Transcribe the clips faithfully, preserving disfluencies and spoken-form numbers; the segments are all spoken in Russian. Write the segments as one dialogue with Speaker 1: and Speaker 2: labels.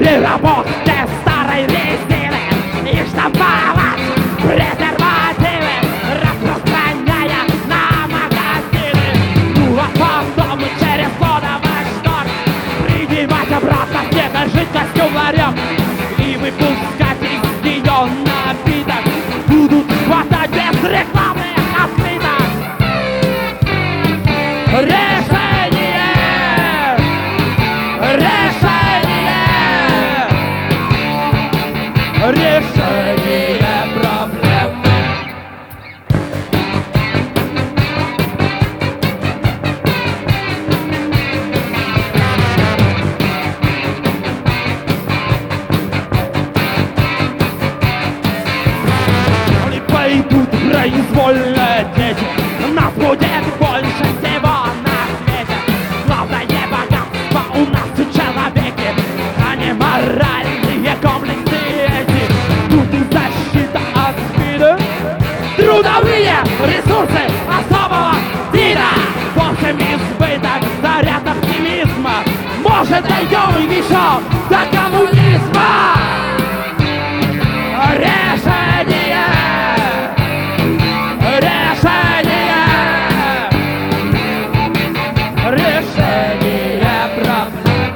Speaker 1: Переработки старой резины и штамповать презервативы, распространяя на магазины. Ну а потом через кодовый шторм принимать обратно снега жидкостью в ларек и выпускать из нее напиток. Будут хватать без рекламных открыток. Решение! Решение! Решение проблемы. И пойдут произвольно дети, нас будет больше всего на свете. Главное богатство у нас в человеке, а не моральные комплексы эти. Тут и защита от СПИДа, трудовые ресурсы особого вида. В общем, избыток, заряд оптимизма, может, дойдем еще до коммунизма. Решение! Решение! Решение проблем.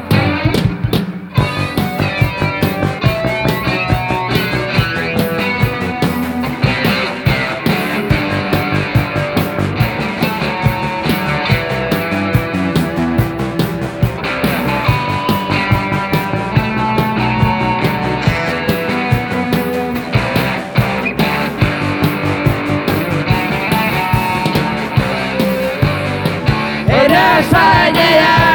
Speaker 1: Решение!